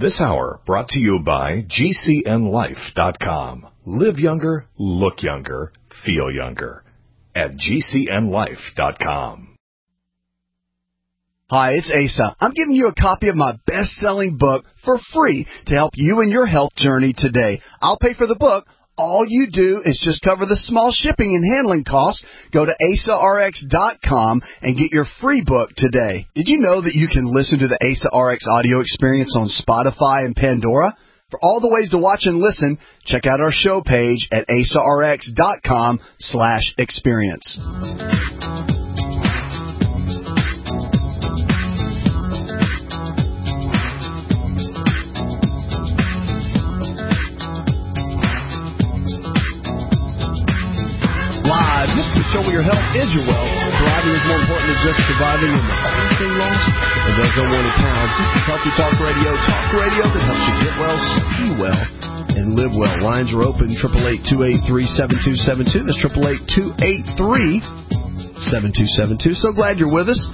This hour brought to you by GCNLife.com. Live younger, look younger, feel younger. At GCNLife.com. Hi, it's Asa. I'm giving you a copy of my best-selling book for free to help you in your health journey today. I'll pay for the book. All you do is just cover the small shipping and handling costs. Go to AsaRx.com and get your free book today. Did you know that you can listen to the AsaRx audio experience on Spotify and Pandora? For all the ways to watch and listen, check out our show page at AsaRx.com/experience. Show where your health is your wealth. Thriving is more important than just surviving, and the only thing lost are those unwanted pounds. This is Healthy Talk Radio that helps you get well, be well, and live well. Lines are open, 888-283-7272. That's 888-283-7272. So glad you're with us.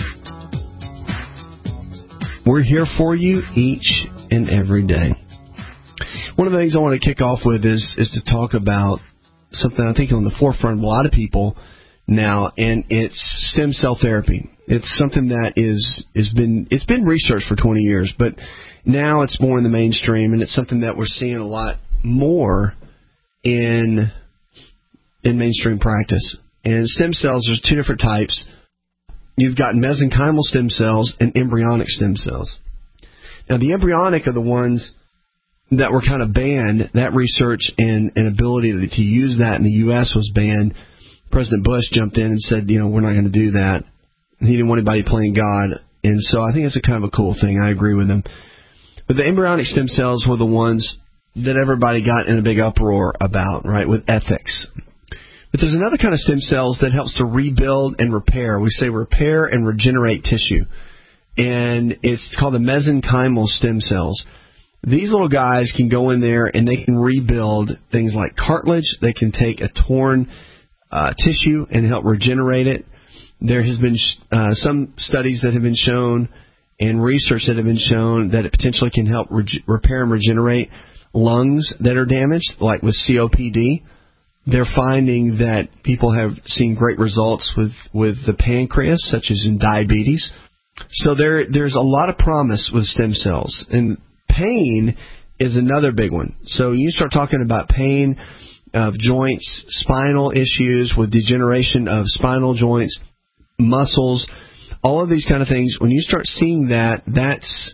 We're here for you each and every day. One of the things I want to kick off with is to talk about something I think on the forefront of a lot of people now, and it's stem cell therapy. It's something that it's been researched for 20 years, but now it's more in the mainstream, and it's something that we're seeing a lot more in mainstream practice. And stem cells, there's two different types. You've got mesenchymal stem cells and embryonic stem cells. Now, the embryonic are the ones that were kind of banned. That research and ability to use that in the U.S. was banned. President Bush jumped in and said, we're not going to do that. He didn't want anybody playing God. And so I think it's a kind of a cool thing. I agree with him. But the embryonic stem cells were the ones that everybody got in a big uproar about, right, with ethics. But there's another kind of stem cells that helps to rebuild and repair. We say repair and regenerate tissue. And it's called the mesenchymal stem cells. These little guys can go in there and they can rebuild things like cartilage. They can take a torn tissue and help regenerate it. There has been some studies that have been shown and research that have been shown that it potentially can help repair and regenerate lungs that are damaged, like with COPD. They're finding that people have seen great results with the pancreas, such as in diabetes. So there's a lot of promise with stem cells. And pain is another big one. So you start talking about pain of joints, spinal issues with degeneration of spinal joints, muscles, all of these kind of things. When you start seeing that, that's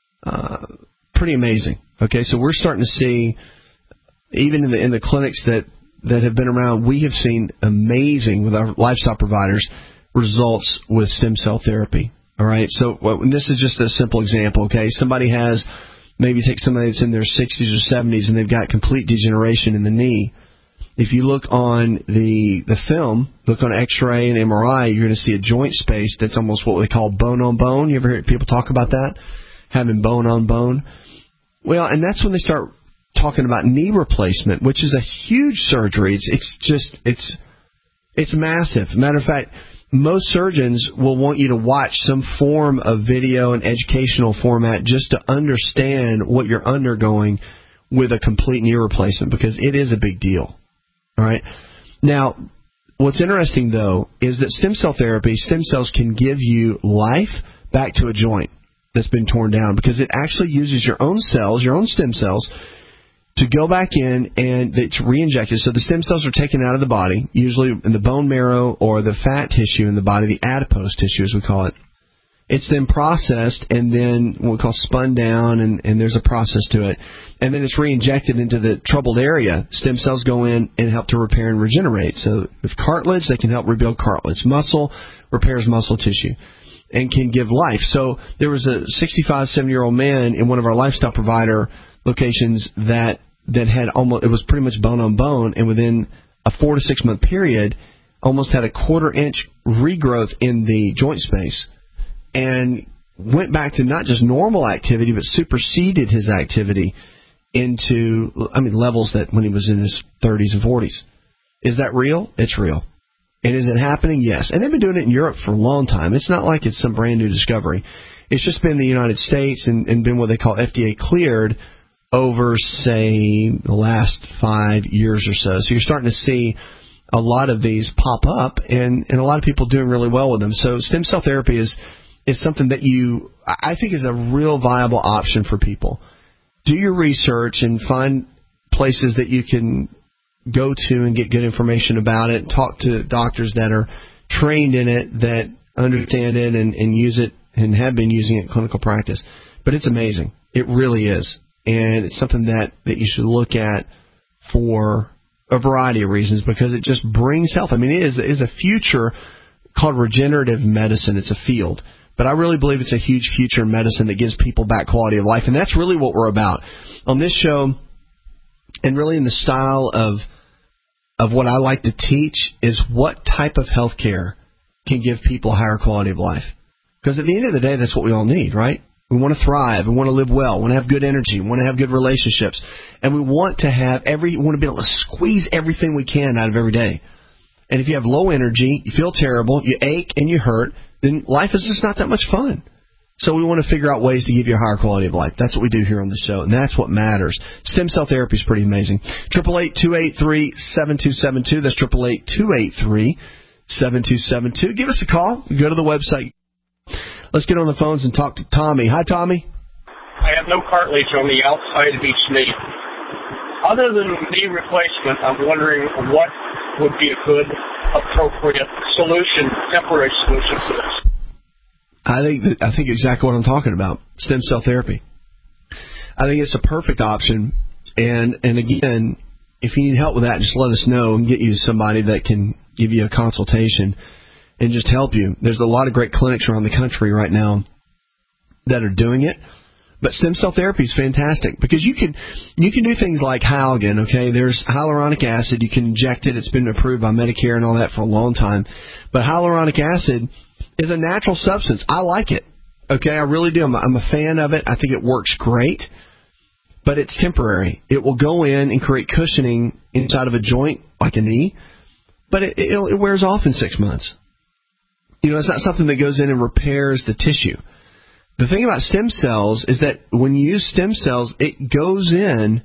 pretty amazing. Okay, so we're starting to see, even in the clinics that have been around, we have seen amazing, with our lifestyle providers, results with stem cell therapy. All right, so this is just a simple example. Okay, somebody has, maybe take somebody that's in their 60s or 70s and they've got complete degeneration in the knee. If you look on the film, look on X-ray and MRI, you're going to see a joint space that's almost what they call bone on bone. You ever hear people talk about that? Having bone on bone? Well, and that's when they start talking about knee replacement, which is a huge surgery. It's massive. Matter of fact, most surgeons will want you to watch some form of video and educational format just to understand what you're undergoing with a complete knee replacement, because it is a big deal. All right. Now, what's interesting, though, is that stem cell therapy, stem cells can give you life back to a joint that's been torn down, because it actually uses your own cells, your own stem cells, to go back in and it's re-injected. So the stem cells are taken out of the body, usually in the bone marrow or the fat tissue in the body, the adipose tissue as we call it. It's then processed and then what we call spun down, and there's a process to it. And then it's re-injected into the troubled area. Stem cells go in and help to repair and regenerate. So with cartilage, they can help rebuild cartilage. Muscle repairs muscle tissue and can give life. So there was a 65, 70-year-old man in one of our lifestyle provider locations that had almost, it was pretty much bone on bone, and within a 4 to 6 month period, almost had a 1/4 inch regrowth in the joint space, and went back to not just normal activity, but superseded his activity into, levels that when he was in his 30s and 40s. Is that real? It's real. And is it happening? Yes. And they've been doing it in Europe for a long time. It's not like it's some brand new discovery. It's just been the United States and been what they call FDA cleared over, say, the last 5 years or so. So you're starting to see a lot of these pop up, and a lot of people doing really well with them. So stem cell therapy is something that I think is a real viable option for people. Do your research and find places that you can go to and get good information about it. Talk to doctors that are trained in it, that understand it and use it and have been using it in clinical practice. But it's amazing. It really is. And it's something that you should look at for a variety of reasons, because it just brings health. I mean, it is a future called regenerative medicine. It's a field. But I really believe it's a huge future in medicine that gives people back quality of life. And that's really what we're about on this show, and really in the style of what I like to teach, is what type of health care can give people a higher quality of life. Because at the end of the day, that's what we all need, right? We want to thrive. We want to live well. We want to have good energy. We want to have good relationships. And we want to we want to be able to squeeze everything we can out of every day. And if you have low energy, you feel terrible, you ache and you hurt, then life is just not that much fun. So we want to figure out ways to give you a higher quality of life. That's what we do here on the show, and that's what matters. Stem cell therapy is pretty amazing. 888-283-7272. That's 888-283-7272. Give us a call. Go to the website. Let's get on the phones and talk to Tommy. Hi, Tommy. I have no cartilage on the outside of each knee. Other than knee replacement, I'm wondering what would be a good, appropriate solution, temporary solution for this. I think exactly what I'm talking about. Stem cell therapy. I think it's a perfect option. And again, if you need help with that, just let us know and get you somebody that can give you a consultation and just help you. There's a lot of great clinics around the country right now that are doing it. But stem cell therapy is fantastic because you can do things like Hyalgan, okay? There's hyaluronic acid. You can inject it. It's been approved by Medicare and all that for a long time. But hyaluronic acid is a natural substance. I like it, okay? I really do. I'm a fan of it. I think it works great. But it's temporary. It will go in and create cushioning inside of a joint like a knee, but it wears off in 6 months. It's not something that goes in and repairs the tissue. The thing about stem cells is that when you use stem cells, it goes in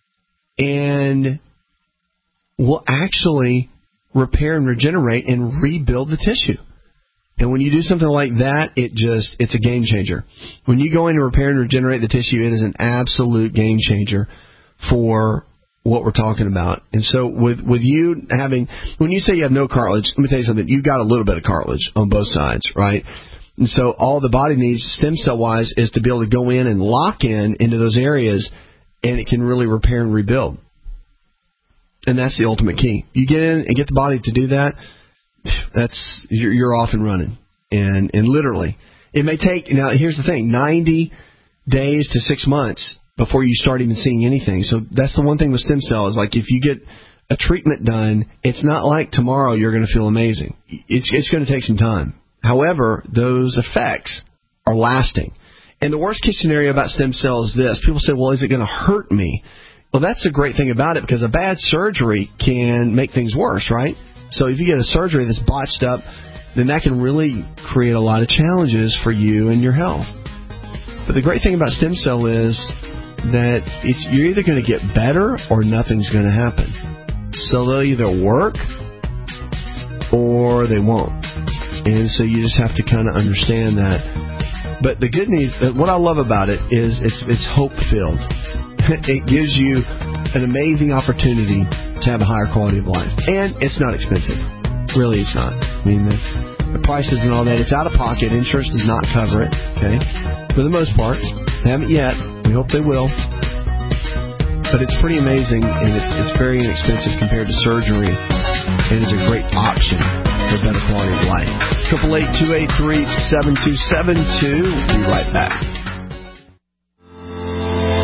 and will actually repair and regenerate and rebuild the tissue. And when you do something like that, it's a game changer. When you go in and repair and regenerate the tissue, it is an absolute game changer for what we're talking about. And so with you when you say you have no cartilage, let me tell you something, you've got a little bit of cartilage on both sides, right? And so all the body needs stem cell wise is to be able to go in and lock into those areas, and it can really repair and rebuild. And that's the ultimate key. You get in and get the body to do that, you're off and running. And literally, it may take, now here's the thing, 90 days to 6 months before you start even seeing anything. So that's the one thing with stem cells. Like if you get a treatment done, it's not like tomorrow you're going to feel amazing. It's going to take some time. However, those effects are lasting. And the worst case scenario about stem cells is this. People say, well, is it going to hurt me? Well, that's the great thing about it, because a bad surgery can make things worse, right? So if you get a surgery that's botched up, then that can really create a lot of challenges for you and your health. But the great thing about stem cell is that you're either going to get better or nothing's going to happen. So they'll either work or they won't. And so you just have to kind of understand that. But the good news, what I love about it is it's hope-filled. It gives you an amazing opportunity to have a higher quality of life. And it's not expensive. Really, it's not. I mean, the prices and all that, it's out of pocket. Insurance does not cover it, okay? For the most part. They haven't yet. We hope they will. But it's pretty amazing, and it's very inexpensive compared to surgery, and it's a great option for better quality of life. 888-283-7272. We'll be right back.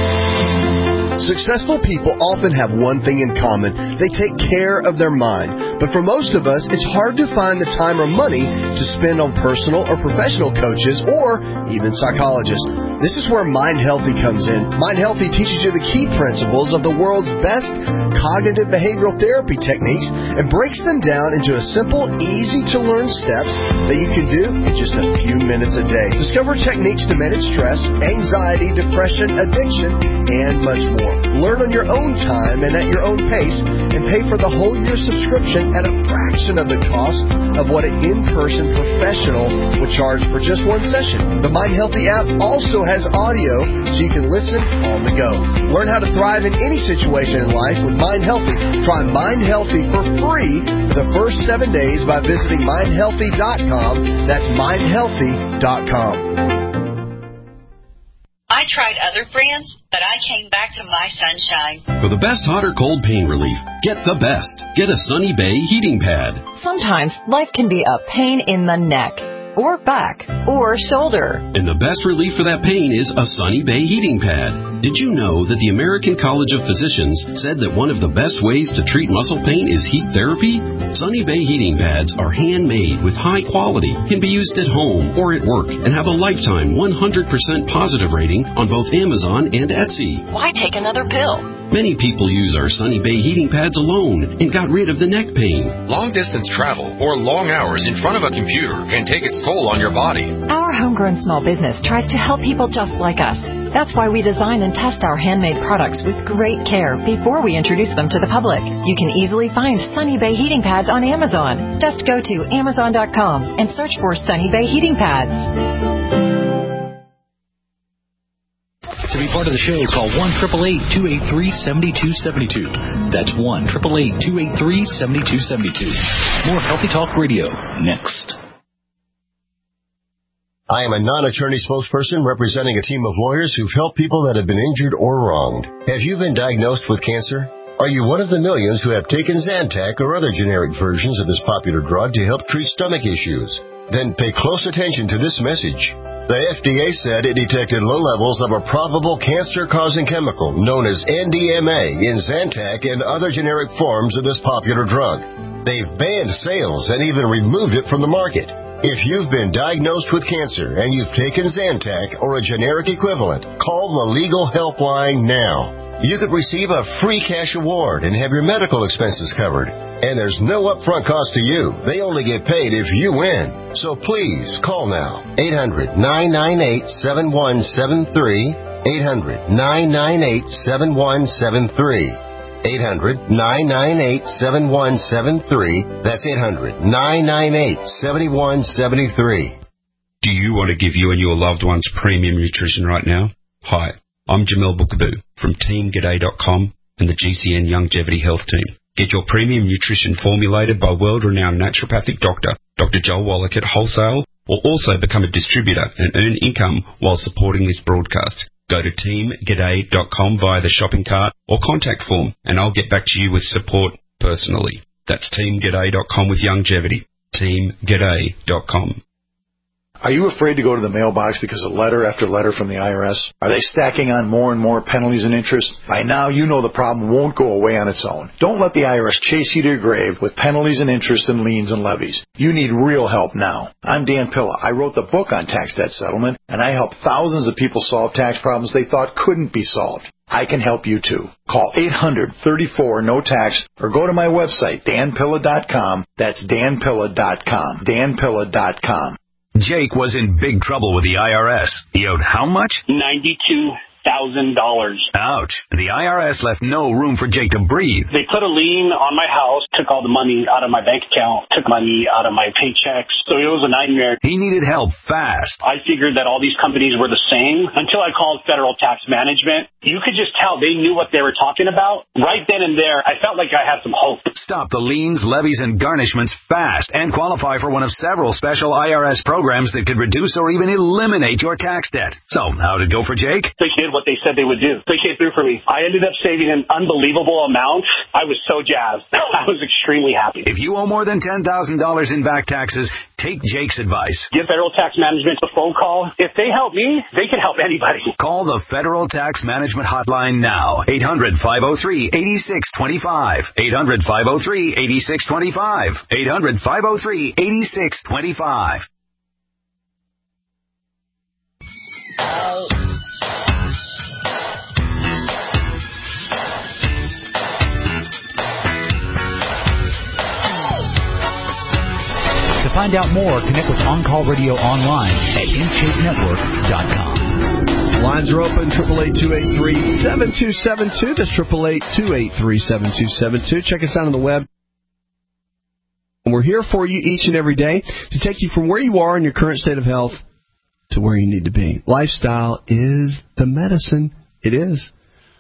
Successful people often have one thing in common. They take care of their mind. But for most of us, it's hard to find the time or money to spend on personal or professional coaches or even psychologists. This is where Mind Healthy comes in. Mind Healthy teaches you the key principles of the world's best cognitive behavioral therapy techniques and breaks them down into a simple, easy-to-learn steps that you can do in just a few minutes a day. Discover techniques to manage stress, anxiety, depression, addiction, and much more. Learn on your own time and at your own pace, and pay for the whole year subscription at a fraction of the cost of what an in-person professional would charge for just one session. The Mind Healthy app also has audio so you can listen on the go. Learn how to thrive in any situation in life with Mind Healthy. Try Mind Healthy for free for the first 7 days by visiting mindhealthy.com. That's mindhealthy.com. I tried other brands, but I came back to My Sunshine. For the best hot or cold pain relief, get the best. Get a Sunny Bay heating pad. Sometimes life can be a pain in the neck, or back, or shoulder. And the best relief for that pain is a Sunny Bay heating pad. Did you know that the American College of Physicians said that one of the best ways to treat muscle pain is heat therapy? Sunny Bay heating pads are handmade with high quality, can be used at home or at work, and have a lifetime 100% positive rating on both Amazon and Etsy. Why take another pill? Many people use our Sunny Bay heating pads alone and got rid of the neck pain. Long-distance travel or long hours in front of a computer can take its toll on your body. Our homegrown small business tries to help people just like us. That's why we design and test our handmade products with great care before we introduce them to the public. You can easily find Sunny Bay heating pads on Amazon. Just go to Amazon.com and search for Sunny Bay heating pads. To be part of the show, call 1-888-283-7272. That's 1-888-283-7272. More Healthy Talk Radio next. I am a non-attorney spokesperson representing a team of lawyers who've helped people that have been injured or wronged. Have you been diagnosed with cancer? Are you one of the millions who have taken Zantac or other generic versions of this popular drug to help treat stomach issues? Then pay close attention to this message. The FDA said it detected low levels of a probable cancer-causing chemical known as NDMA in Zantac and other generic forms of this popular drug. They've banned sales and even removed it from the market. If you've been diagnosed with cancer and you've taken Zantac or a generic equivalent, call the Legal Helpline now. You could receive a free cash award and have your medical expenses covered. And there's no upfront cost to you. They only get paid if you win. So please call now. 800-998-7173. 800-998-7173. 800-998-7173. That's 800-998-7173. Do you want to give you and your loved ones premium nutrition right now? Hi, I'm Jamel Bookaboo from TeamGaday.com and the GCN Longevity Health Team. Get your premium nutrition formulated by world-renowned naturopathic doctor, Dr. Joel Wallach at Wholesale, or also become a distributor and earn income while supporting this broadcast. Go to teamgaday.com via the shopping cart or contact form, and I'll get back to you with support personally. That's teamgaday.com with longevity. teamgaday.com. Are you afraid to go to the mailbox because of letter after letter from the IRS? Are they stacking on more and more penalties and interest? By now, you know the problem won't go away on its own. Don't let the IRS chase you to your grave with penalties and interest and liens and levies. You need real help now. I'm Dan Pilla. I wrote the book on tax debt settlement, and I help thousands of people solve tax problems they thought couldn't be solved. I can help you too. Call 800-34-NO-TAX or go to my website, danpilla.com. That's danpilla.com. danpilla.com. Jake was in big trouble with the IRS. He owed how much? $92,000. Ouch. The IRS left no room for Jake to breathe. They put a lien on my house, took all the money out of my bank account, took money out of my paychecks. So it was a nightmare. He needed help fast. I figured that all these companies were the same until I called Federal Tax Management. You could just tell they knew what they were talking about. Right then and there, I felt like I had some hope. Stop the liens, levies, and garnishments fast and qualify for one of several special IRS programs that could reduce or even eliminate your tax debt. So, how'd it go for Jake? The kid what they said they would do. They came through for me. I ended up saving an unbelievable amount. I was so jazzed. I was extremely happy. If you owe more than $10,000 in back taxes, take Jake's advice. Give Federal Tax Management a phone call. If they help me, they can help anybody. Call the Federal Tax Management Hotline now. 800-503-8625. 800-503-8625. 800-503-8625. To find out more, connect with On Call Radio online at InShapeNetwork.com. Lines are open, 888-283-7272. That's 888-283-7272. Check us out on the web. And we're here for you each and every day to take you from where you are in your current state of health to where you need to be. Lifestyle is the medicine. It is.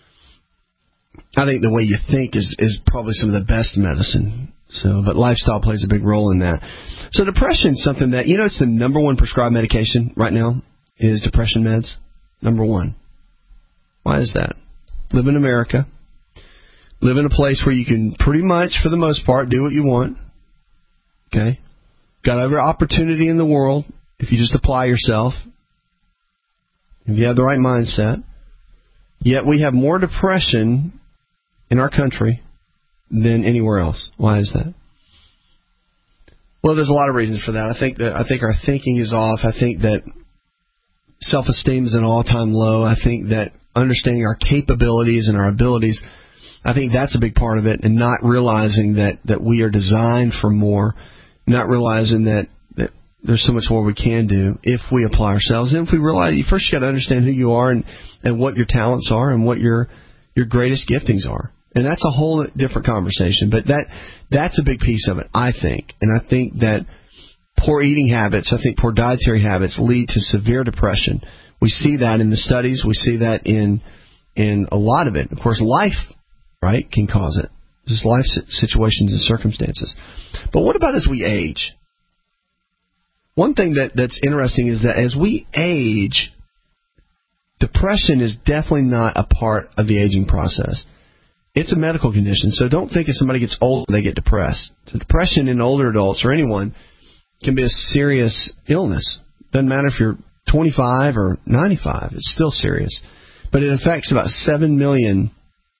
I think the way you think is probably some of the best medicine. But lifestyle plays a big role in that. So depression is something that, it's the number one prescribed medication right now is depression meds. Number one. Why is that? Live in America. Live in a place where you can pretty much, for the most part, do what you want. Okay? Got every opportunity in the world if you just apply yourself. If you have the right mindset. Yet we have more depression in our country than anywhere else. Why is that? Well, there's a lot of reasons for that. I think our thinking is off. I think that self-esteem is at an all-time low. I think that understanding our capabilities and our abilities, I think that's a big part of it, and not realizing that we are designed for more, not realizing that there's so much more we can do if we apply ourselves. And if we realize, you first got to understand who you are and what your talents are and what your greatest giftings are. And that's a whole different conversation. But that's a big piece of it, I think. And I think that poor eating habits, poor dietary habits lead to severe depression. We see that in the studies. We see that in a lot of it. Of course, life, right, can cause it. Just life situations and circumstances. But what about as we age? One thing that's interesting is that as we age, depression is definitely not a part of the aging process. It's a medical condition, so don't think if somebody gets older, they get depressed. So depression in older adults or anyone can be a serious illness. Doesn't matter if you're 25 or 95, it's still serious. But it affects about 7 million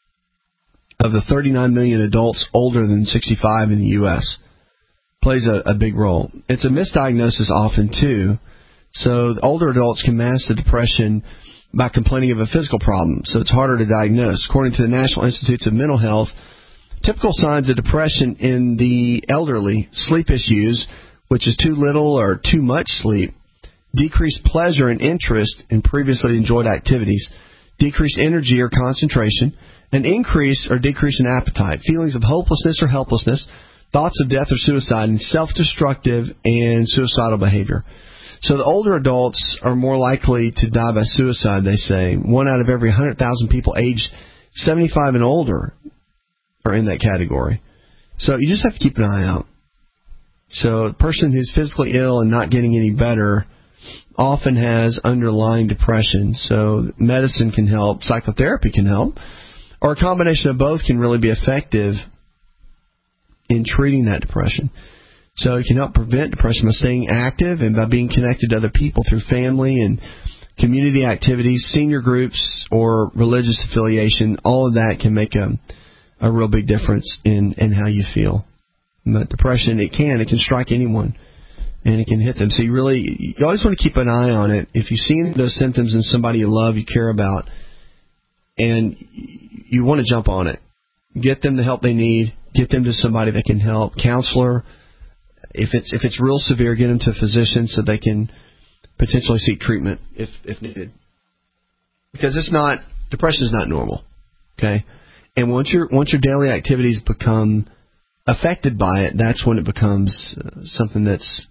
of the 39 million adults older than 65 in the U.S. Plays a big role. It's a misdiagnosis often, too. So older adults can mask the depression by complaining of a physical problem, so it's harder to diagnose. According to the National Institutes of Mental Health, typical signs of depression in the elderly: sleep issues, which is too little or too much sleep, decreased pleasure and interest in previously enjoyed activities, decreased energy or concentration, an increase or decrease in appetite, feelings of hopelessness or helplessness, thoughts of death or suicide, and self-destructive and suicidal behavior. So the older adults are more likely to die by suicide, they say. 1 out of every 100,000 people aged 75 and older are in that category. So you just have to keep an eye out. So a person who's physically ill and not getting any better often has underlying depression. So medicine can help, psychotherapy can help, or a combination of both can really be effective in treating that depression. So it can help prevent depression by staying active and by being connected to other people through family and community activities, senior groups, or religious affiliation. All of that can make a real big difference in how you feel. But depression, it can strike anyone, and it can hit them. So you always want to keep an eye on it. If you see those symptoms in somebody you love, you care about, and you want to jump on it, get them the help they need, get them to somebody that can help, counselor. If it's real severe, get them to a physician so they can potentially seek treatment if needed. Because depression is not normal, okay? And once your daily activities become affected by it, that's when it becomes something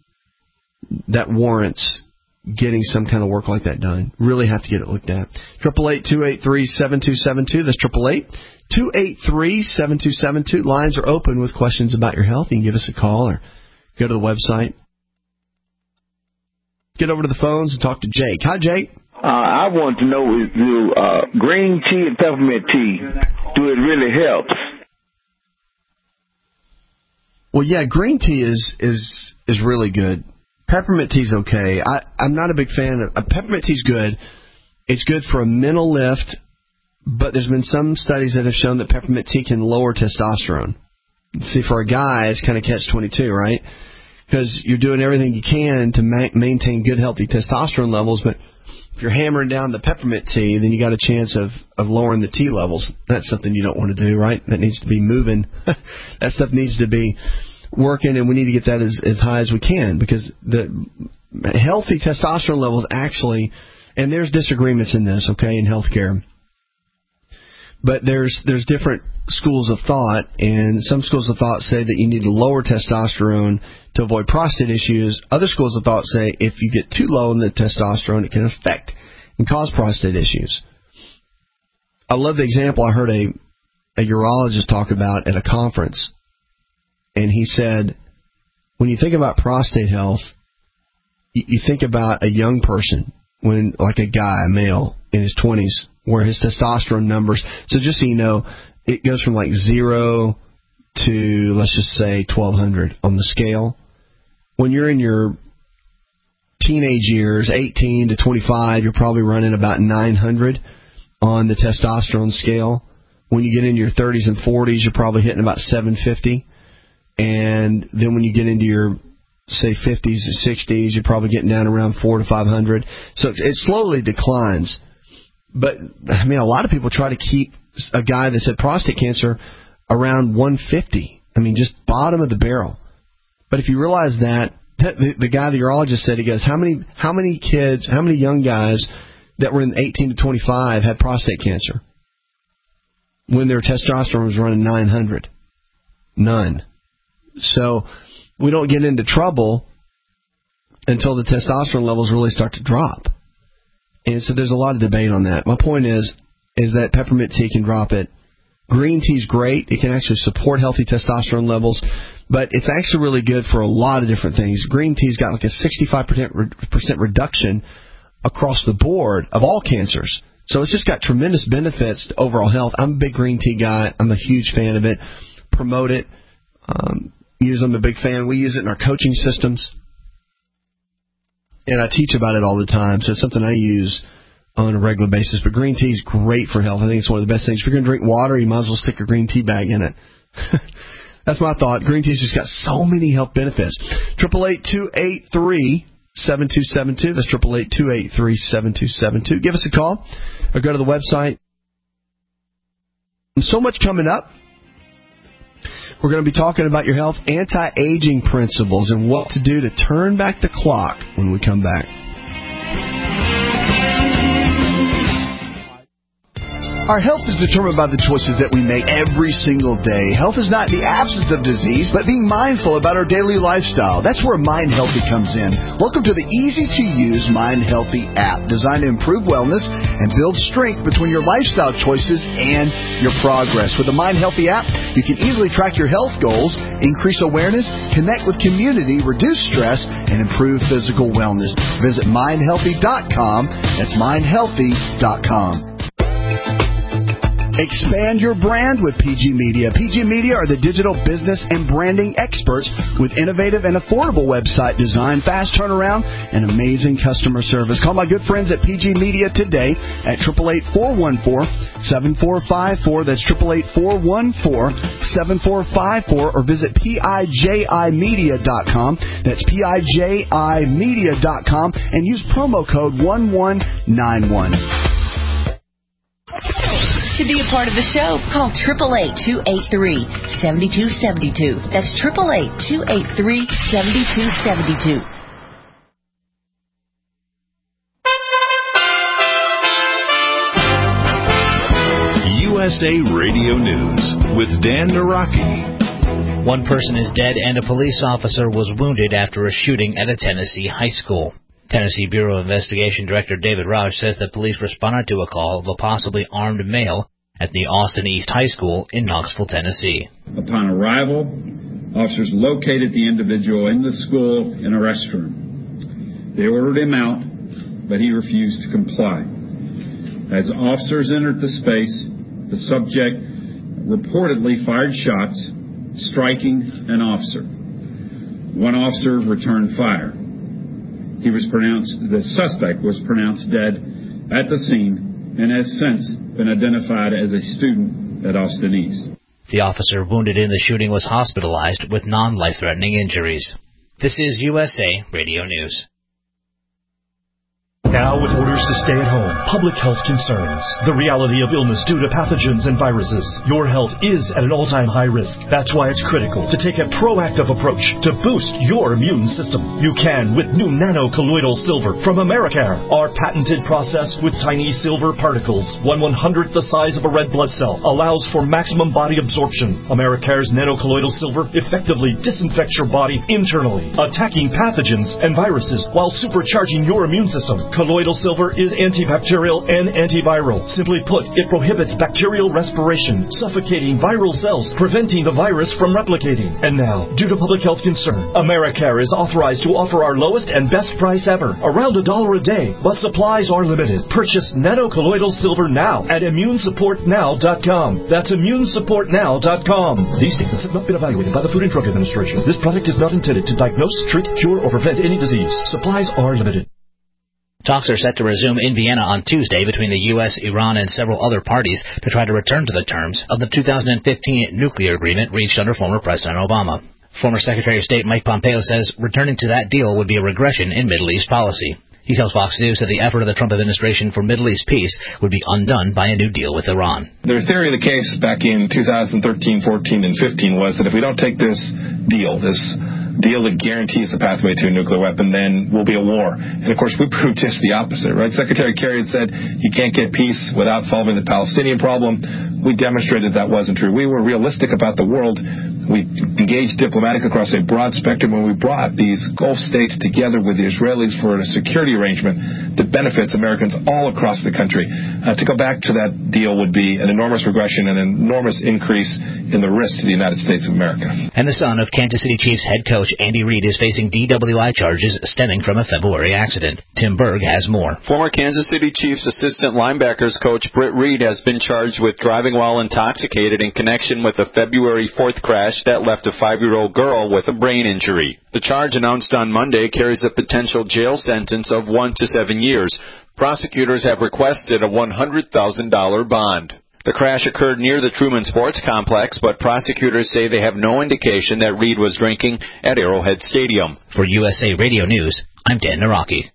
that warrants getting some kind of work like that done. Really have to get it looked at. 888-283-7272. That's 888-283-7272. Lines are open with questions about your health. You can give us a call or go to the website. Get over to the phones and talk to Jake. Hi, Jake. I want to know, do green tea and peppermint tea, do it really help? Well, yeah, green tea is really good. Peppermint tea's okay. I'm not a big fan of peppermint tea's good. It's good for a mental lift, but there's been some studies that have shown that peppermint tea can lower testosterone. See, for a guy, it's kind of catch-22, right? Because you're doing everything you can to maintain good, healthy testosterone levels, but if you're hammering down the peppermint tea, then you got a chance of lowering the T levels. That's something you don't want to do, right? That needs to be moving. That stuff needs to be working, and we need to get that as high as we can, because the healthy testosterone levels actually, and there's disagreements in this, okay, in healthcare, but there's different schools of thought, and some schools of thought say that you need to lower testosterone to avoid prostate issues. Other schools of thought say if you get too low in the testosterone, it can affect and cause prostate issues. I love the example I heard a urologist talk about at a conference, and he said, when you think about prostate health, you think about a young person, when like a guy, a male in his 20s, where his testosterone numbers, so just so you know, it goes from like 0 to, let's just say, 1,200 on the scale. When you're in your teenage years, 18 to 25, you're probably running about 900 on the testosterone scale. When you get into your 30s and 40s, you're probably hitting about 750. And then when you get into your, say, 50s and 60s, you're probably getting down around 400 to 500. So it slowly declines. But, I mean, a lot of people try to keep a guy that's had prostate cancer around 150. I mean, just bottom of the barrel. But if you realize that, the guy, the urologist said, he goes, how many kids, how many young guys that were in 18 to 25 had prostate cancer when their testosterone was running 900? None. So we don't get into trouble until the testosterone levels really start to drop. And so there's a lot of debate on that. My point is that peppermint tea can drop it. Green tea is great. It can actually support healthy testosterone levels, but it's actually really good for a lot of different things. Green tea's got like a 65% reduction across the board of all cancers. So it's just got tremendous benefits to overall health. I'm a big green tea guy. I'm a huge fan of it. Promote it. I'm a big fan. We use it in our coaching systems. And I teach about it all the time, so it's something I use on a regular basis. But green tea is great for health. I think it's one of the best things. If you're going to drink water, you might as well stick a green tea bag in it. That's my thought. Green tea's just got so many health benefits. 888-283-7272. That's 888-283-7272. Give us a call or go to the website. So much coming up. We're going to be talking about your health anti-aging principles and what to do to turn back the clock when we come back. Our health is determined by the choices that we make every single day. Health is not the absence of disease, but being mindful about our daily lifestyle. That's where Mind Healthy comes in. Welcome to the easy-to-use Mind Healthy app, designed to improve wellness and build strength between your lifestyle choices and your progress. With the Mind Healthy app, you can easily track your health goals, increase awareness, connect with community, reduce stress, and improve physical wellness. Visit mindhealthy.com. That's mindhealthy.com. Expand your brand with PG Media. PG Media are the digital business and branding experts with innovative and affordable website design, fast turnaround, and amazing customer service. Call my good friends at PG Media today at 888-414-7454. That's 888-414-7454, or visit PIJImedia.com. That's PIJImedia.com, and use promo code 1191. To be a part of the show, call 888-283-7272. That's 888-283-7272. USA Radio News with Dan Naraki. One person is dead and a police officer was wounded after a shooting at a Tennessee high school. Tennessee Bureau of Investigation Director David Roush says that police responded to a call of a possibly armed male at the Austin East High School in Knoxville, Tennessee. Upon arrival, officers located the individual in the school in a restroom. They ordered him out but he refused to comply. As officers entered the space, the subject reportedly fired shots, striking an officer. One officer returned fire. The suspect was pronounced dead at the scene and has since been identified as a student at Austin East. The officer wounded in the shooting was hospitalized with non-life-threatening injuries. This is USA Radio News. Now with orders to stay at home, public health concerns, the reality of illness due to pathogens and viruses, your health is at an all-time high risk. That's why it's critical to take a proactive approach to boost your immune system. You can with new nano-colloidal silver from Americare. Our patented process with tiny silver particles, 1/100th the size of a red blood cell, allows for maximum body absorption. Americare's nano-colloidal silver effectively disinfects your body internally, attacking pathogens and viruses while supercharging your immune system. Colloidal silver is antibacterial and antiviral. Simply put, it prohibits bacterial respiration, suffocating viral cells, preventing the virus from replicating. And now, due to public health concern, Americare is authorized to offer our lowest and best price ever, around $1 a day, but supplies are limited. Purchase nano-colloidal silver now at immunesupportnow.com. That's immunesupportnow.com. These statements have not been evaluated by the Food and Drug Administration. This product is not intended to diagnose, treat, cure, or prevent any disease. Supplies are limited. Talks are set to resume in Vienna on Tuesday between the U.S., Iran, and several other parties to try to return to the terms of the 2015 nuclear agreement reached under former President Obama. Former Secretary of State Mike Pompeo says returning to that deal would be a regression in Middle East policy. He tells Fox News that the effort of the Trump administration for Middle East peace would be undone by a new deal with Iran. Their theory of the case back in 2013, 14, and 15 was that if we don't take this deal that guarantees the pathway to a nuclear weapon, then we'll be at war. And, of course, we proved just the opposite, right? Secretary Kerry had said you can't get peace without solving the Palestinian problem. We demonstrated that wasn't true. We were realistic about the world. We engaged diplomatic across a broad spectrum when we brought these Gulf states together with the Israelis for a security arrangement that benefits Americans all across the country. To go back to that deal would be an enormous regression and an enormous increase in the risk to the United States of America. And the son of Kansas City Chiefs head coach Andy Reid is facing DWI charges stemming from a February accident. Tim Berg has more. Former Kansas City Chiefs assistant linebackers coach Britt Reid has been charged with driving while intoxicated in connection with a February 4th crash that left a 5-year-old girl with a brain injury. The charge announced on Monday carries a potential jail sentence of 1 to 7 years. Prosecutors have requested a $100,000 bond. The crash occurred near the Truman Sports Complex, but prosecutors say they have no indication that Reid was drinking at Arrowhead Stadium. For USA Radio News, I'm Dan Naraki.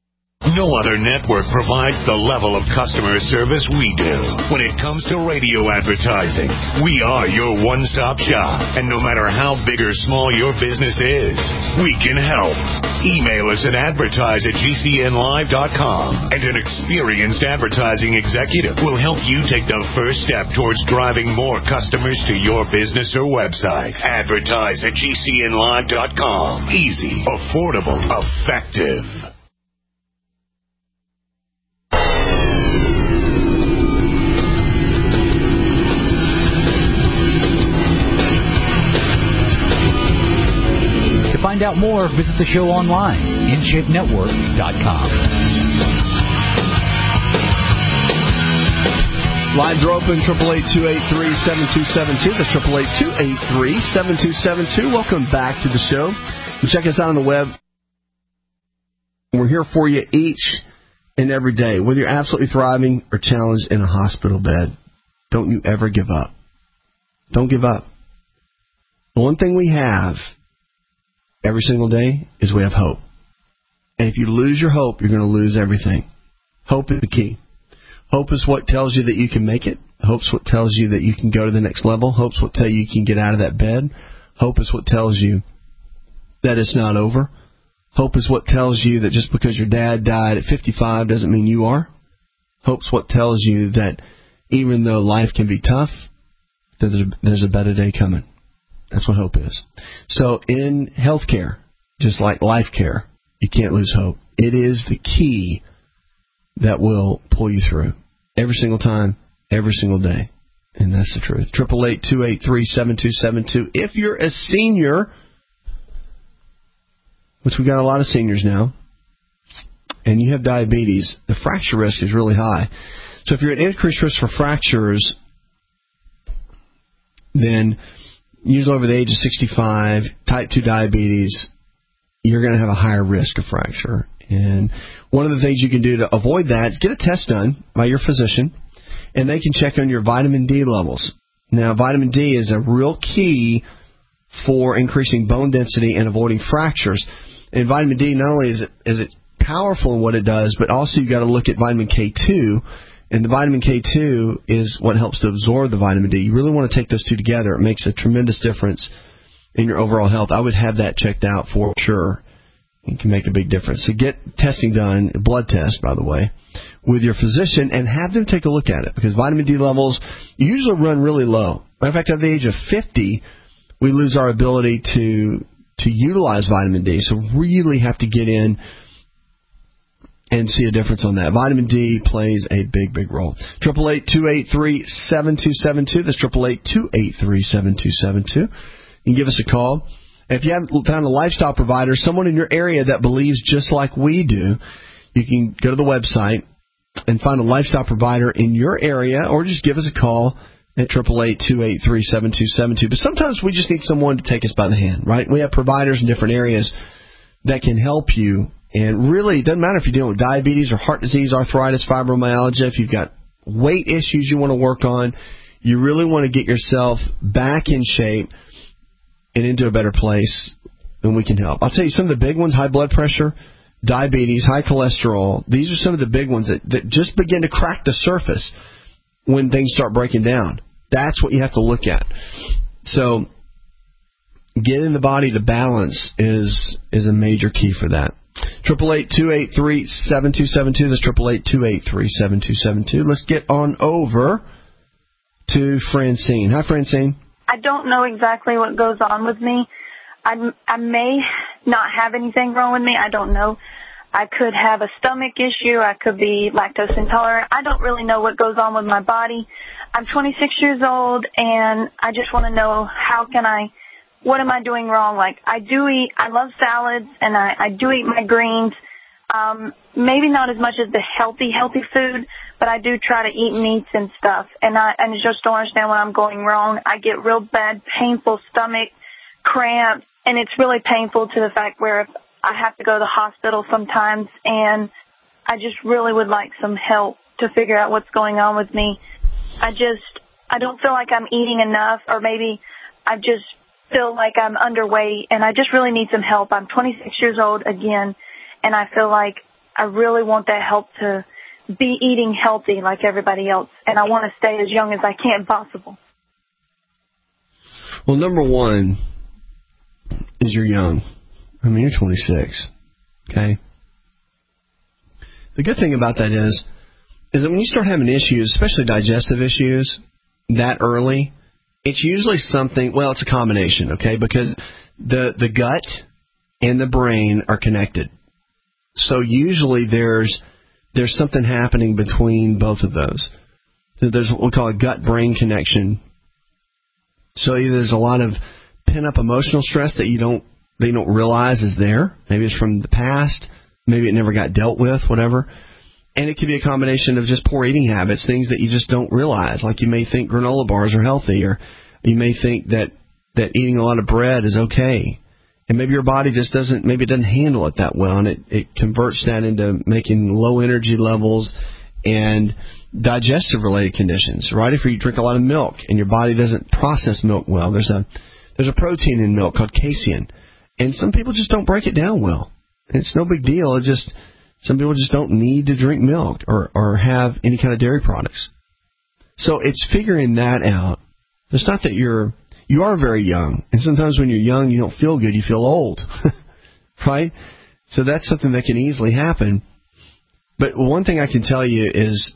No other network provides the level of customer service we do. When it comes to radio advertising, we are your one-stop shop. And no matter how big or small your business is, we can help. Email us at advertise@gcnlive.com, and an experienced advertising executive will help you take the first step towards driving more customers to your business or website. Advertise@gcnlive.com. Easy, affordable, effective. To find out more, visit the show online, InShapeNetwork.com. Lines are open, 888-283-7272. That's 888-283-7272. Welcome back to the show. And check us out on the web. We're here for you each and every day. Whether you're absolutely thriving or challenged in a hospital bed, don't you ever give up. Don't give up. The one thing we have every single day is we have hope. And if you lose your hope, you're going to lose everything. Hope is the key. Hope is what tells you that you can make it. Hope's what tells you that you can go to the next level. Hope's what tells you you can get out of that bed. Hope is what tells you that it's not over. Hope is what tells you that just because your dad died at 55 doesn't mean you are. Hope's what tells you that even though life can be tough, there's a better day coming. That's what hope is. So in healthcare, just like life care, you can't lose hope. It is the key that will pull you through every single time, every single day. And that's the truth. 888-283-7272. If you're a senior, which we got a lot of seniors now, and you have diabetes, the fracture risk is really high. So if you're at increased risk for fractures, then usually over the age of 65, type 2 diabetes, you're going to have a higher risk of fracture. And one of the things you can do to avoid that is get a test done by your physician, and they can check on your vitamin D levels. Now, vitamin D is a real key for increasing bone density and avoiding fractures. And vitamin D, not only is it powerful in what it does, but also you got to look at vitamin K2. And the vitamin K2 is what helps to absorb the vitamin D. You really want to take those two together. It makes a tremendous difference in your overall health. I would have that checked out for sure. It can make a big difference. So get testing done, a blood test, by the way, with your physician, and have them take a look at it, because vitamin D levels usually run really low. Matter of fact, at the age of 50, we lose our ability to utilize vitamin D. So really have to get in and see a difference on that. Vitamin D plays a big, big role. 888-283-7272. That's 888-283-7272. You can give us a call. If you haven't found a lifestyle provider, someone in your area that believes just like we do, you can go to the website and find a lifestyle provider in your area, or just give us a call at 888-283-7272. But sometimes we just need someone to take us by the hand, right? We have providers in different areas that can help you. And really, it doesn't matter if you're dealing with diabetes or heart disease, arthritis, fibromyalgia, if you've got weight issues you want to work on, you really want to get yourself back in shape and into a better place, and we can help. I'll tell you some of the big ones: high blood pressure, diabetes, high cholesterol. These are some of the big ones that just begin to crack the surface when things start breaking down. That's what you have to look at. So getting the body to balance is a major key for that. 888-283-7272. That's 888-283-7272. Let's get on over to Francine. Hi, Francine. I don't know exactly what goes on with me. I may not have anything wrong with me. I don't know. I could have a stomach issue. I could be lactose intolerant. I don't really know what goes on with my body. I'm 26 years old, and I just want to know what am I doing wrong? Like, I love salads, and I do eat my greens. Maybe not as much as the healthy food, but I do try to eat meats and stuff. And I just don't understand when I'm going wrong. I get real bad, painful stomach cramps, and it's really painful to the fact where if I have to go to the hospital sometimes, and I just really would like some help to figure out what's going on with me. I don't feel like I'm eating enough, or maybe I just feel like I'm underweight, and I just really need some help. I'm 26 years old again, and I feel like I really want that help to be eating healthy like everybody else, and I want to stay as young as I can possible. Well, number one is you're young. I mean, you're 26, okay? The good thing about that is that when you start having issues, especially digestive issues, that early, it's usually something, well, it's a combination, okay? Because the gut and the brain are connected. So usually there's something happening between both of those. So there's what we call a gut-brain connection. So either there's a lot of pent-up emotional stress that you don't realize is there. Maybe it's from the past. Maybe it never got dealt with, whatever. And it could be a combination of just poor eating habits, things that you just don't realize. Like you may think granola bars are healthy, or you may think that eating a lot of bread is okay. And maybe your body just doesn't handle it that well, and it converts that into making low energy levels and digestive-related conditions, right? If you drink a lot of milk and your body doesn't process milk well, there's a protein in milk called casein, and some people just don't break it down well. It's no big deal. Some people just don't need to drink milk or have any kind of dairy products. So it's figuring that out. It's not that you are very young, and sometimes when you're young, you don't feel good, you feel old, right? So that's something that can easily happen. But one thing I can tell you is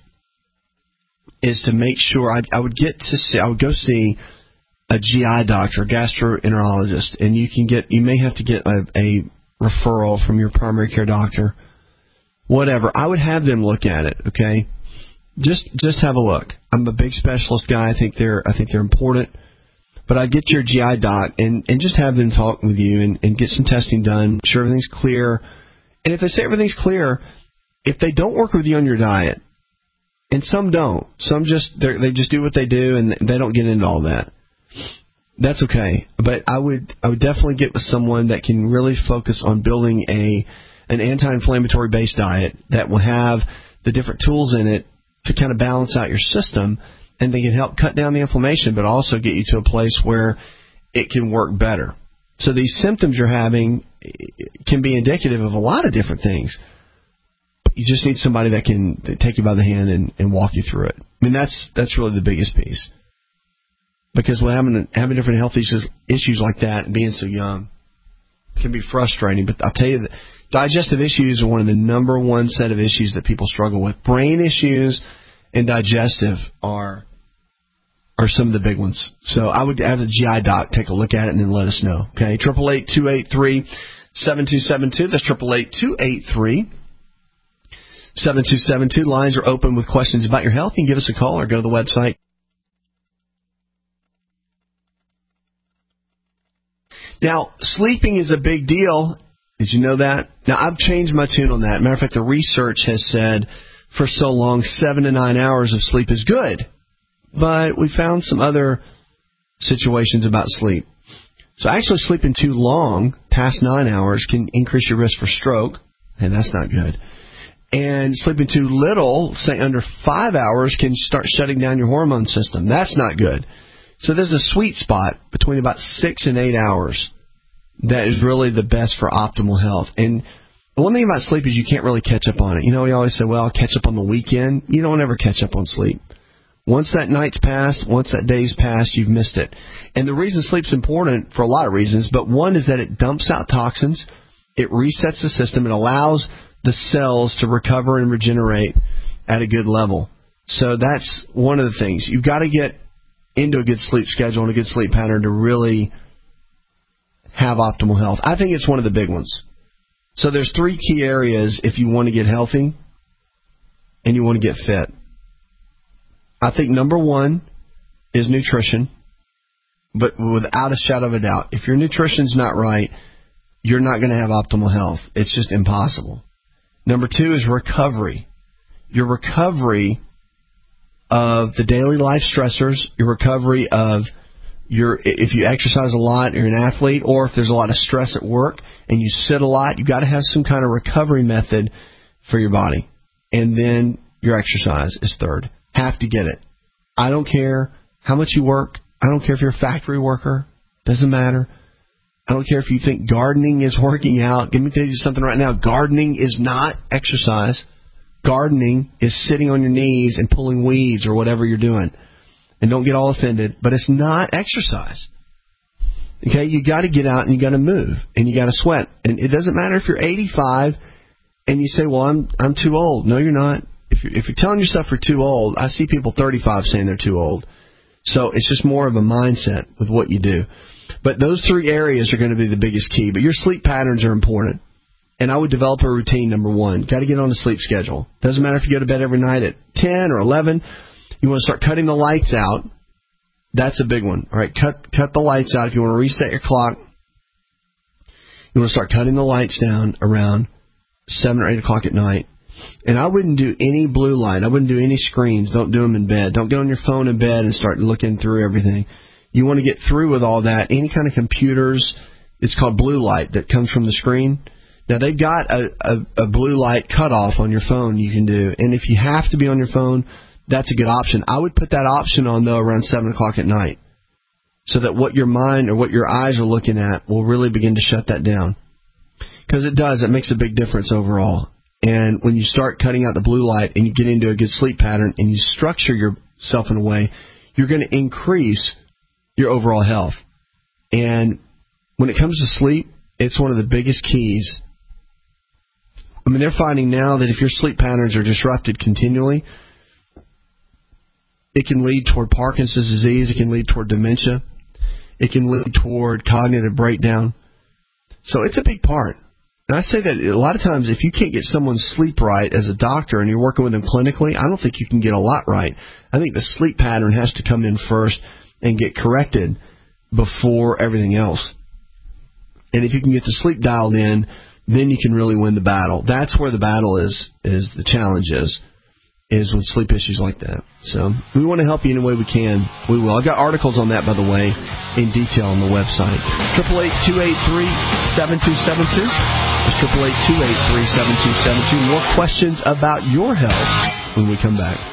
to make sure I would go see a GI doctor, a gastroenterologist, and you may have to get a referral from your primary care doctor, whatever. I would have them look at it, okay? Just have a look. I'm a big specialist guy. I think they're important. But I'd get your GI doc and just have them talk with you and get some testing done, make sure everything's clear. And if they say everything's clear, if they don't work with you on your diet, and some don't, some they just do what they do and they don't get into all that, that's okay. But I would definitely get with someone that can really focus on building an anti-inflammatory based diet that will have the different tools in it to kind of balance out your system, and they can help cut down the inflammation, but also get you to a place where it can work better. So these symptoms you're having can be indicative of a lot of different things. You just need somebody that can take you by the hand and walk you through it. I mean, that's really the biggest piece. Because when having different health issues like that and being so young can be frustrating. But I'll tell you that digestive issues are one of the number one set of issues that people struggle with. Brain issues and digestive are some of the big ones. So I would have the GI doc take a look at it and then let us know. Okay, 888-283-7272. That's 888-283-7272. Lines are open with questions about your health. You can give us a call or go to the website. Now, sleeping is a big deal. Did you know that? Now, I've changed my tune on that. Matter of fact, the research has said for so long 7 to 9 hours of sleep is good. But we found some other situations about sleep. So actually sleeping too long, past 9 hours, can increase your risk for stroke. And that's not good. And sleeping too little, say under 5 hours, can start shutting down your hormone system. That's not good. So there's a sweet spot between about 6 and 8 hours that is really the best for optimal health. And the one thing about sleep is you can't really catch up on it. You know, we always say, well, I'll catch up on the weekend. You don't ever catch up on sleep. Once that night's passed, once that day's passed, you've missed it. And the reason sleep's important for a lot of reasons, but one is that it dumps out toxins, it resets the system, it allows the cells to recover and regenerate at a good level. So that's one of the things. You've got to get into a good sleep schedule and a good sleep pattern to really have optimal health. I think it's one of the big ones. So there's 3 key areas if you want to get healthy and you want to get fit. I think number 1 is nutrition, but without a shadow of a doubt. If your nutrition's not right, you're not going to have optimal health. It's just impossible. Number 2 is recovery. Your recovery of the daily life stressors, your recovery of if you exercise a lot, you're an athlete, or if there's a lot of stress at work and you sit a lot, you've got to have some kind of recovery method for your body. And then your exercise is third. Have to get it. I don't care how much you work. I don't care if you're a factory worker. Doesn't matter. I don't care if you think gardening is working out. Let me tell you something right now. Gardening is not exercise. Gardening is sitting on your knees and pulling weeds or whatever you're doing. And don't get all offended, but it's not exercise. Okay, you got to get out and you got to move and you got to sweat. And it doesn't matter if you're 85 and you say, "Well, I'm too old." No, you're not. If you're telling yourself you're too old, I see people 35 saying they're too old. So it's just more of a mindset with what you do. But those 3 areas are going to be the biggest key. But your sleep patterns are important. And I would develop a routine, number 1. Got to get on a sleep schedule. Doesn't matter if you go to bed every night at 10 or 11. You want to start cutting the lights out. That's a big one. All right, cut the lights out. If you want to reset your clock, you want to start cutting the lights down around 7 or 8 o'clock at night. And I wouldn't do any blue light. I wouldn't do any screens. Don't do them in bed. Don't get on your phone in bed and start looking through everything. You want to get through with all that. Any kind of computers, it's called blue light that comes from the screen. Now, they've got a blue light cutoff on your phone you can do. And if you have to be on your phone, that's a good option. I would put that option on, though, around 7 o'clock at night so that what your mind or what your eyes are looking at will really begin to shut that down. Because it does. It makes a big difference overall. And when you start cutting out the blue light and you get into a good sleep pattern and you structure yourself in a way, you're going to increase your overall health. And when it comes to sleep, it's one of the biggest keys. I mean, they're finding now that if your sleep patterns are disrupted continually, it can lead toward Parkinson's disease. It can lead toward dementia. It can lead toward cognitive breakdown. So it's a big part. And I say that a lot of times if you can't get someone's sleep right as a doctor and you're working with them clinically, I don't think you can get a lot right. I think the sleep pattern has to come in first and get corrected before everything else. And if you can get the sleep dialed in, then you can really win the battle. That's where the battle is the challenge is with sleep issues like that. So we want to help you any way we can. We will. I've got articles on that, by the way, in detail on the website. 888-283-7272. 888-283-7272. More questions about your health when we come back.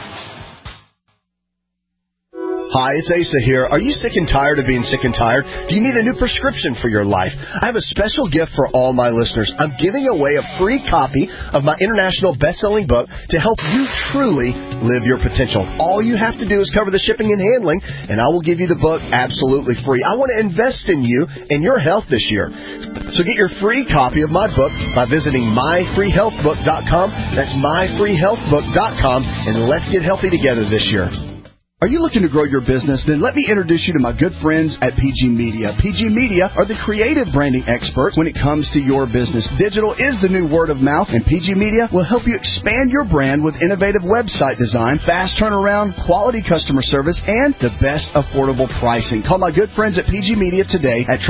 Hi, it's Asa here. Are you sick and tired of being sick and tired? Do you need a new prescription for your life? I have a special gift for all my listeners. I'm giving away a free copy of my international best-selling book to help you truly live your potential. All you have to do is cover the shipping and handling, and I will give you the book absolutely free. I want to invest in you and your health this year. So get your free copy of my book by visiting myfreehealthbook.com. That's myfreehealthbook.com, and let's get healthy together this year. Are you looking to grow your business? Then let me introduce you to my good friends at PG Media. PG Media are the creative branding experts when it comes to your business. Digital is the new word of mouth, and PG Media will help you expand your brand with innovative website design, fast turnaround, quality customer service, and the best affordable pricing. Call my good friends at PG Media today at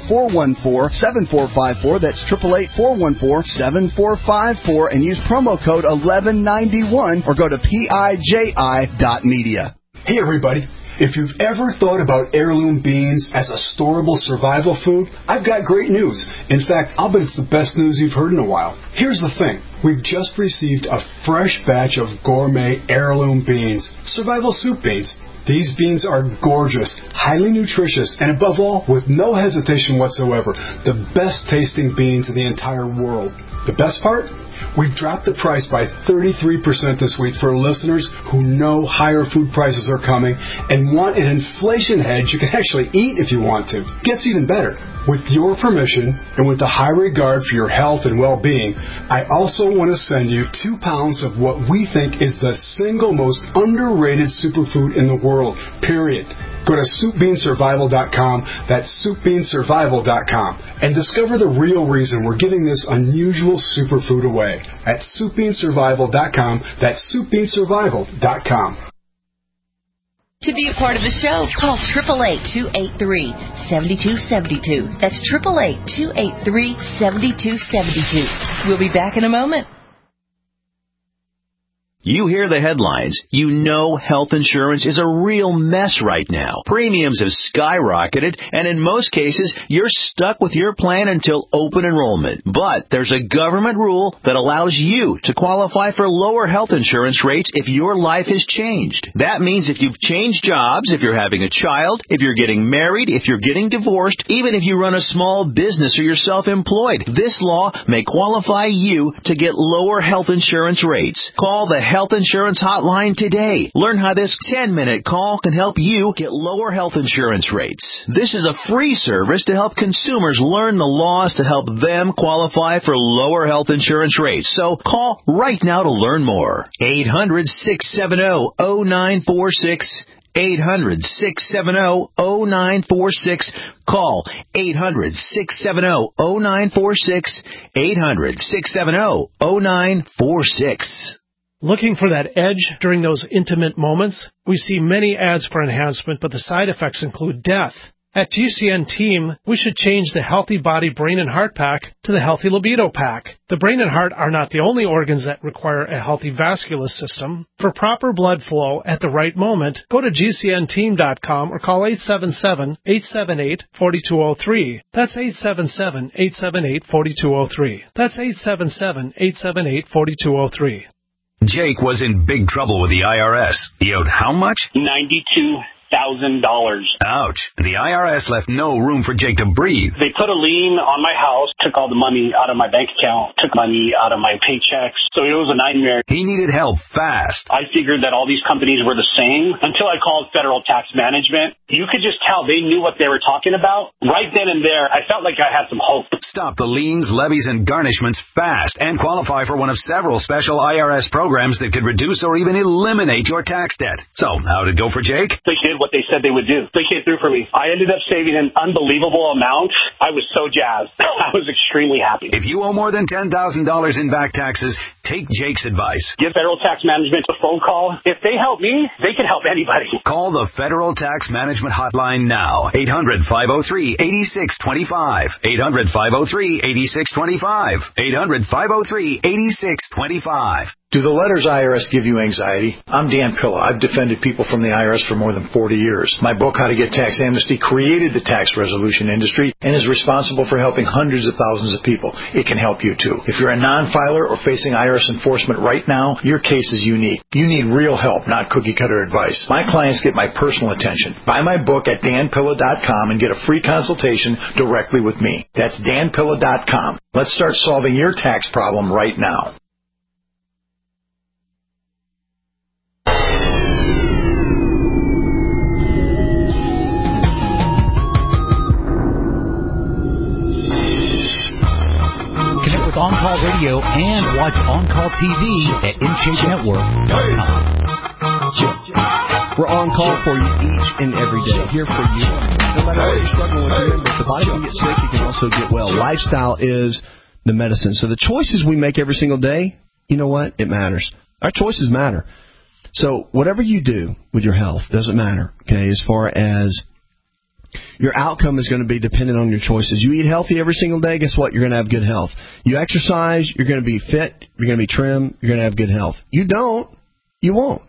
888-414-7454. That's 888-414-7454, and use promo code 1191 or go to PIJI.media. Hey everybody, if you've ever thought about heirloom beans as a storable survival food, I've got great news. In fact, I'll bet it's the best news you've heard in a while. Here's the thing. We've just received a fresh batch of gourmet heirloom beans, survival soup beans. These beans are gorgeous, highly nutritious, and above all, with no hesitation whatsoever, the best tasting beans in the entire world. The best part? We've dropped the price by 33% this week for listeners who know higher food prices are coming and want an inflation hedge you can actually eat if you want to. Gets even better. With your permission and with the high regard for your health and well-being, I also want to send you 2 pounds of what we think is the single most underrated superfood in the world, period. Go to SoupBeanSurvival.com, that's SoupBeanSurvival.com, and discover the real reason we're giving this unusual superfood away at SoupBeanSurvival.com, that's SoupBeanSurvival.com. To be a part of the show, call 888-283-7272. That's 888-283-7272. We'll be back in a moment. You hear the headlines. You know health insurance is a real mess right now. Premiums have skyrocketed, and in most cases, you're stuck with your plan until open enrollment. But there's a government rule that allows you to qualify for lower health insurance rates if your life has changed. That means if you've changed jobs, if you're having a child, if you're getting married, if you're getting divorced, even if you run a small business or you're self-employed, this law may qualify you to get lower health insurance rates. Call the Health Insurance Hotline today. Learn how this 10-minute call can help you get lower health insurance rates. This is a free service to help consumers learn the laws to help them qualify for lower health insurance rates. So call right now to learn more. 800-670-0946. 800-670-0946. Call 800-670-0946. 800-670-0946. Looking for that edge during those intimate moments? We see many ads for enhancement, but the side effects include death. At GCN Team, we should change the Healthy Body, Brain, and Heart Pack to the Healthy Libido Pack. The brain and heart are not the only organs that require a healthy vascular system. For proper blood flow at the right moment, go to GCNteam.com or call 877-878-4203. That's 877-878-4203. That's 877-878-4203. Jake was in big trouble with the IRS. He owed how much? $92,000. Ouch. The IRS left no room for Jake to breathe. They put a lien on my house, took all the money out of my bank account, took money out of my paychecks. So it was a nightmare. He needed help fast. I figured that all these companies were the same until I called Federal Tax Management. You could just tell they knew what they were talking about. Right then and there, I felt like I had some hope. Stop the liens, levies, and garnishments fast and qualify for one of several special IRS programs that could reduce or even eliminate your tax debt. So, how'd it go for Jake? They did what they said they would do. They came through for me. I ended up saving an unbelievable amount. I was so jazzed. I was extremely happy. If you owe more than $10,000 in back taxes, take Jake's advice. Give Federal Tax Management a phone call. If they help me, they can help anybody. Call the Federal Tax Management Hotline now. 800-503-8625. 800-503-8625. 800-503-8625. Do the letters IRS give you anxiety? I'm Dan Pilla. I've defended people from the IRS for more than 40 years. My book, How to Get Tax Amnesty, created the tax resolution industry and is responsible for helping hundreds of thousands of people. It can help you too. If you're a non-filer or facing IRS enforcement right now, your case is unique. You need real help, not cookie-cutter advice. My clients get my personal attention. Buy my book at danpilla.com and get a free consultation directly with me. That's danpilla.com. Let's start solving your tax problem right now. With On-Call Radio and watch On-Call TV at InShapeNetwork.com. We're on call for you each and every day, here for you. No matter what you're struggling with, remember, if the body can get sick, it can also get well. Lifestyle is the medicine. So the choices we make every single day, you know what? It matters. Our choices matter. So whatever you do with your health doesn't matter, okay, as far as your outcome is going to be dependent on your choices. You eat healthy every single day, guess what? You're going to have good health. You exercise, you're going to be fit, you're going to be trim, you're going to have good health. You don't, you won't.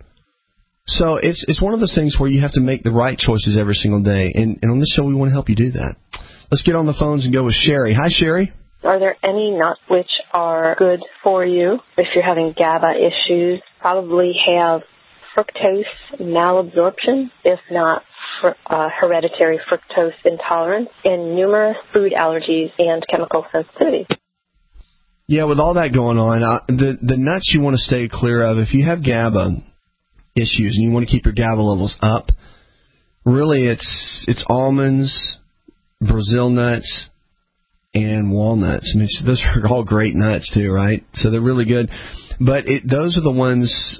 So it's one of those things where you have to make the right choices every single day. And on this show, we want to help you do that. Let's get on the phones and go with Sherry. Hi, Sherry. Are there any nuts which are good for you if you're having GABA issues? Probably have fructose malabsorption, if not hereditary fructose intolerance, and numerous food allergies and chemical sensitivity. Yeah, with all that going on, the nuts you want to stay clear of, if you have GABA issues and you want to keep your GABA levels up, really it's almonds, Brazil nuts, and walnuts. I mean, those are all great nuts too, right? So they're really good. But those are the ones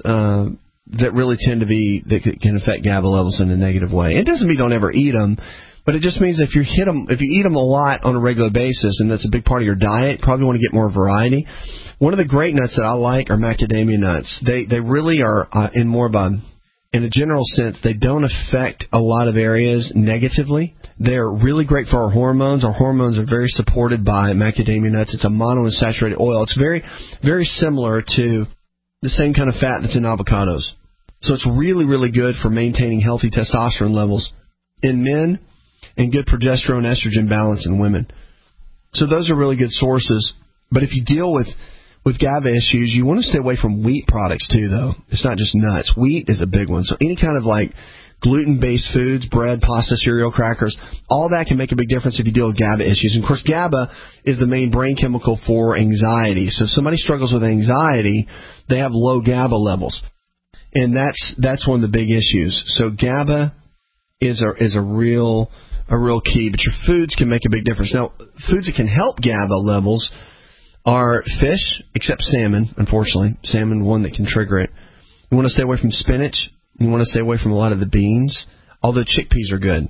that really tend to be, that can affect GABA levels in a negative way. It doesn't mean don't ever eat them, but it just means if you eat them a lot on a regular basis, and that's a big part of your diet, you probably want to get more variety. One of the great nuts that I like are macadamia nuts. They really are in more of in a general sense, they don't affect a lot of areas negatively. They're really great for our hormones. Our hormones are very supported by macadamia nuts. It's a monounsaturated oil. It's very, very similar to the same kind of fat that's in avocados. So it's really, really good for maintaining healthy testosterone levels in men and good progesterone estrogen balance in women. So those are really good sources. But if you deal with GABA issues, you want to stay away from wheat products too, though. It's not just nuts. Wheat is a big one. So any kind of like gluten-based foods, bread, pasta, cereal, crackers, all that can make a big difference if you deal with GABA issues. And of course, GABA is the main brain chemical for anxiety. So if somebody struggles with anxiety, they have low GABA levels. And that's one of the big issues. So GABA is a real key, but your foods can make a big difference. Now, foods that can help GABA levels are fish, except salmon, unfortunately. Salmon, one that can trigger it. You want to stay away from spinach. You want to stay away from a lot of the beans, although chickpeas are good.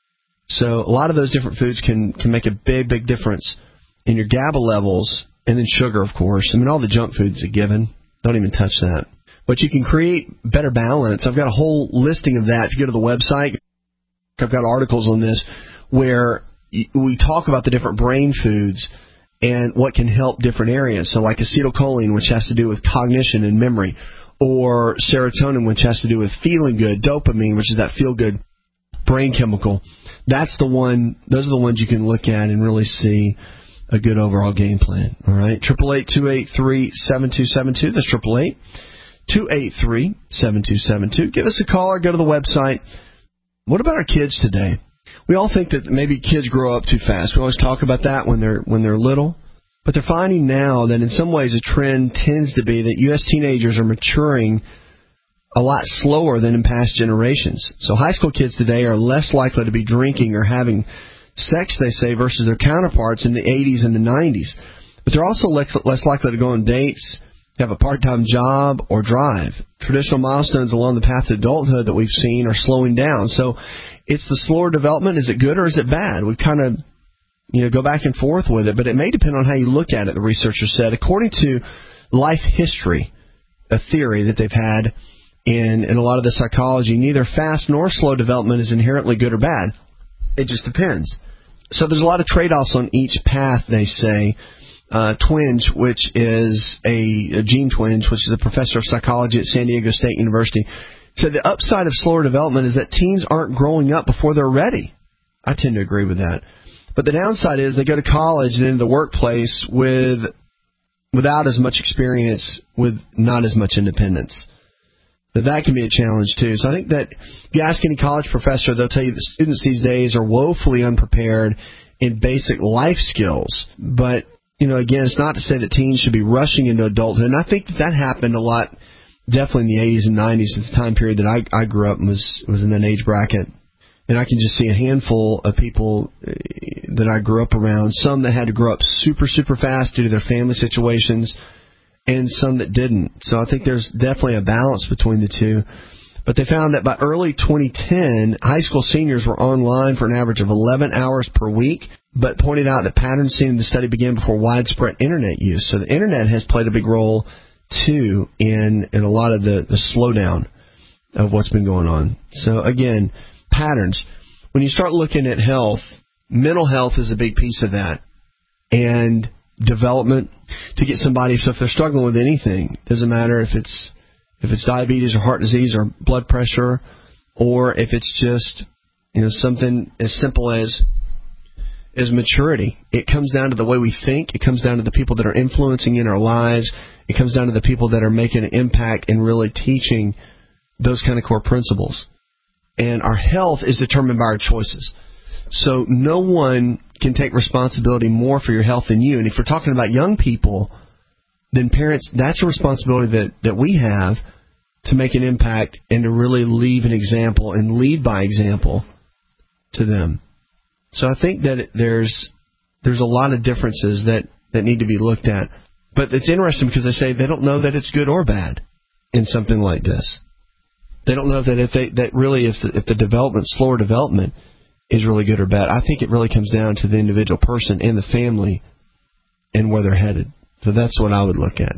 So a lot of those different foods can make a big, big difference in your GABA levels, and then sugar, of course. I mean, all the junk food's a given. Don't even touch that. But you can create better balance. I've got a whole listing of that. If you go to the website, I've got articles on this where we talk about the different brain foods and what can help different areas. So like acetylcholine, which has to do with cognition and memory, or serotonin, which has to do with feeling good, dopamine, which is that feel-good brain chemical. Those are the ones you can look at and really see a good overall game plan. All right, 888-283-7272. That's 888-283-7272. Give us a call or go to the website. What about our kids today? We all think that maybe kids grow up too fast. We always talk about that when they're little. But they're finding now that in some ways a trend tends to be that U.S. teenagers are maturing a lot slower than in past generations. So high school kids today are less likely to be drinking or having sex, they say, versus their counterparts in the 80s and the 90s. But they're also less likely to go on dates have a part-time job, or drive. Traditional milestones along the path to adulthood that we've seen are slowing down. So it's the slower development. Is it good or is it bad? We kind of go back and forth with it, but it may depend on how you look at it, the researchers said. According to life history, a theory that they've had in a lot of the psychology, neither fast nor slow development is inherently good or bad. It just depends. So there's a lot of trade-offs on each path, they say. Twenge, which is Gene Twenge, which is a professor of psychology at San Diego State University, said the upside of slower development is that teens aren't growing up before they're ready. I tend to agree with that. But the downside is they go to college and into the workplace without as much experience, with not as much independence. That can be a challenge, too. So I think that if you ask any college professor, they'll tell you that students these days are woefully unprepared in basic life skills. But, again, it's not to say that teens should be rushing into adulthood. And I think that happened a lot, definitely in the 80s and 90s, at the time period that I grew up and was in that age bracket. And I can just see a handful of people that I grew up around, some that had to grow up super, super fast due to their family situations, and some that didn't. So I think there's definitely a balance between the two. But they found that by early 2010, high school seniors were online for an average of 11 hours per week, but pointed out that patterns seen in the study began before widespread Internet use. So the Internet has played a big role, too, in a lot of the slowdown of what's been going on. So, again, patterns. When you start looking at health, mental health is a big piece of that. And development to get somebody, so if they're struggling with anything, doesn't matter if it's diabetes or heart disease or blood pressure, or if it's just something as simple as maturity. It comes down to the way we think. It comes down to the people that are influencing in our lives. It comes down to the people that are making an impact and really teaching those kind of core principles. And our health is determined by our choices. So no one can take responsibility more for your health than you. And if we're talking about young people, then parents, that's a responsibility that we have to make an impact and to really leave an example and lead by example to them. So I think that there's a lot of differences that need to be looked at. But it's interesting because they say they don't know that it's good or bad in something like this. They don't know that if the development, slower development, is really good or bad. I think it really comes down to the individual person and the family and where they're headed. So that's what I would look at.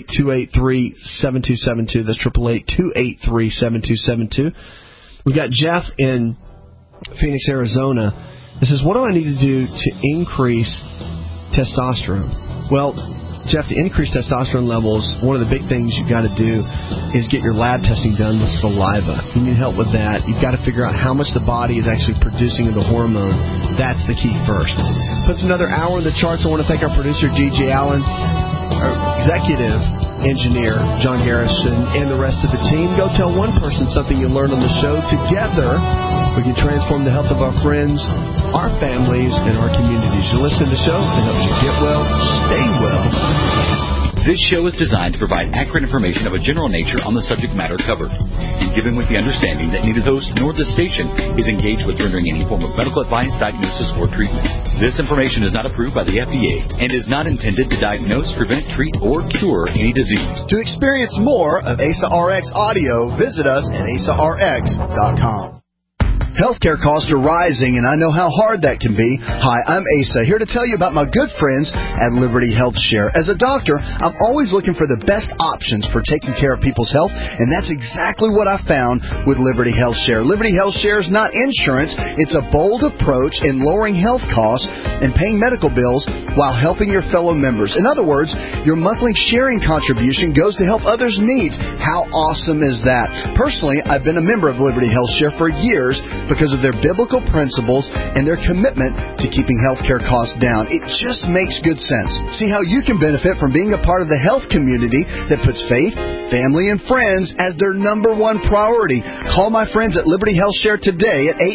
888-283-7272. That's 888-283-7272. We got Jeff in Phoenix, Arizona. This says, what do I need to do to increase testosterone? Well, Jeff, the increased testosterone levels, one of the big things you've got to do is get your lab testing done with saliva. You need help with that. You've got to figure out how much the body is actually producing of the hormone. That's the key first. Puts another hour in the charts. I want to thank our producer, G.J. Allen, our executive engineer, John Harrison, and the rest of the team. Go tell one person something you learned on the show. Together, we can transform the health of our friends, our families, and our communities. You listen to the show, it helps you get well, stay well. This show is designed to provide accurate information of a general nature on the subject matter covered, and given with the understanding that neither host nor the station is engaged with rendering any form of medical advice, diagnosis, or treatment. This information is not approved by the FDA and is not intended to diagnose, prevent, treat, or cure any disease. To experience more of Asa RX audio, visit us at asarx.com. Healthcare costs are rising, and I know how hard that can be. Hi, I'm Asa, here to tell you about my good friends at Liberty Health Share. As a doctor, I'm always looking for the best options for taking care of people's health, and that's exactly what I found with Liberty Health Share. Liberty Health Share is not insurance. It's a bold approach in lowering health costs and paying medical bills while helping your fellow members. In other words, your monthly sharing contribution goes to help others' needs. How awesome is that? Personally, I've been a member of Liberty Health Share for years because of their biblical principles and their commitment to keeping healthcare costs down. It just makes good sense. See how you can benefit from being a part of the health community that puts faith, family, and friends as their number one priority. Call my friends at Liberty Health Share today at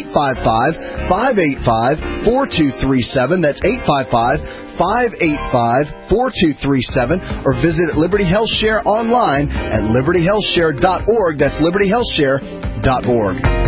855-585-4237. That's 855-585-4237, or visit Liberty Health Share online at libertyhealthshare.org. That's libertyhealthshare.org.